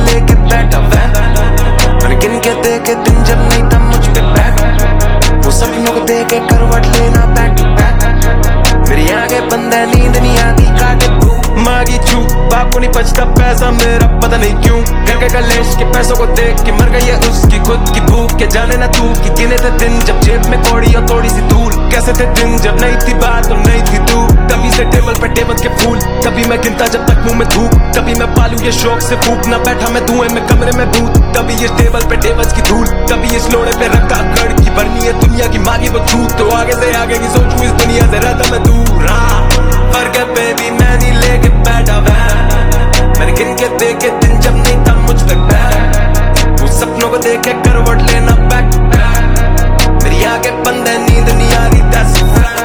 लेके बैठा वैन। मैंने गिन के देखे दिन जब नहीं था मुझ पे बैक, वो सपनों को देके करवट लेना बैक टू बैक। मेरी आंखें बंद है, नींद नहीं आती, काटे मांगी छू, बाप को नहीं बचता पैसा मेरा पता नहीं क्यों। घर के कलेश के पैसों को देख के मर गई है उसकी खुद की भूख। के जाने ना तू कि गिने थे दिन जब जेब में कौड़ी और थोड़ी सी धूल। कैसे थे दिन जब नहीं थी बात और नहीं थी तू। तभी से टेबल पे टेबल के फूल, तभी मैं गिनता जब तक मुंह में धूप। तभी मैं पालू ये शौक से फूक, ना बैठा मैं धुएं में कमरे में भूत। तभी ये टेबल पे टेबल्स की धूल, तभी इस लोड़े पे रखा गढ़ की भरनी है दुनिया की मांगी वो छूट। तो आगे से आगे की सोचूं इस दुनिया से रहता मैं दूर। फर्क है बेबी मैं नहीं लेके बैठा वैन। मैंने गिन के देखे दिन जब नहीं था मुझ पे बैक, वो सपनों को देखे करवट लेना बैक टू बैक। मेरी आंखें बंद है, नींद नहीं आ रही, that's a fact।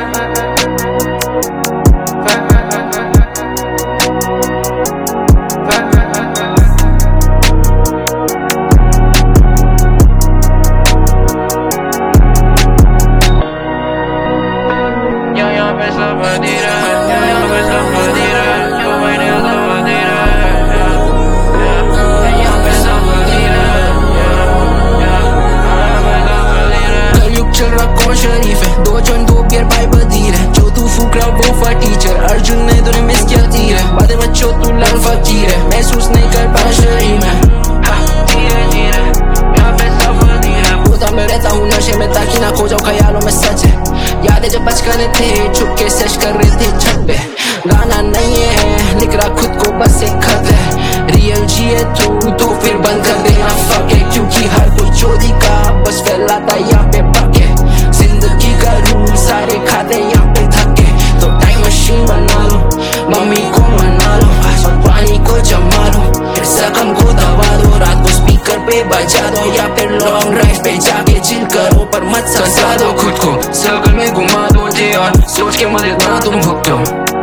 दो जन दो बियर भाई बदीर है, जो तू फूक रहा वो फा टीचर। अर्जुन ने तूने मिस किया तीर है, बातें बच्चों तू लाल फकीर है। महसूस नहीं कर पा शरीर में धीरे धीरे, यहाँ पे सब धीरे है। बोलता मैं रहता हूँ नशे में ताकि ना खो जाऊँ ख्यालों में, सच है। यादें जब बचकाने थे छुप के सेश कर रहे थे छत पे। गाना नहीं है लिख रहा खुद को बस एक खत है। रियल जिए तू तो फिर बंद कर देना फक है, क्योंकि हर कोई चोरी का बस फैलाता यहाँ पे पके। जिंदगी का रूल सारे खाते यहाँ पे थके, तो टाइम मशीन बना लो, मम्मी को मना लो और पानी को जमा लो, फिर जख्म को दबा दो। रात को स्पीकर पे बजा दो या फिर लॉन्ग ड्राइव पे जाके चिल करो, पर मत सजा दो खुद को। सर्कल में घुमा दो जे और सोच के मदद ना तुम भुगतो।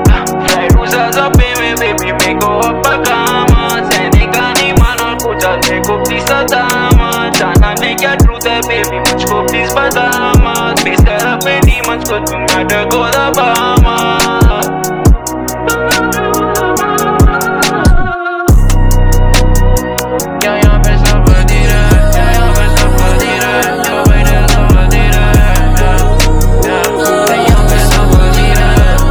Baby, me go up a cama, सहने का नहीं मानो कुछ देखो प्लीज सदा मत। जाना नहीं क्या ट्रूथ है बेबी मुझको प्लीज बता मत। बेस कर अपने डीमंस को तुम मैटर को दबा मत। यहाँ पे सब धीरे, यहाँ पे सब धीरे, जो बैठे सब धीरे, यहाँ पे सब धीरे।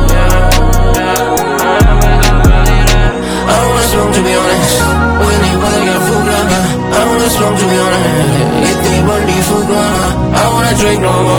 I don't wanna smoke to be honest, when they wanna get food, I don't wanna smoke to be honest. If they want to food, I wanna drink no more.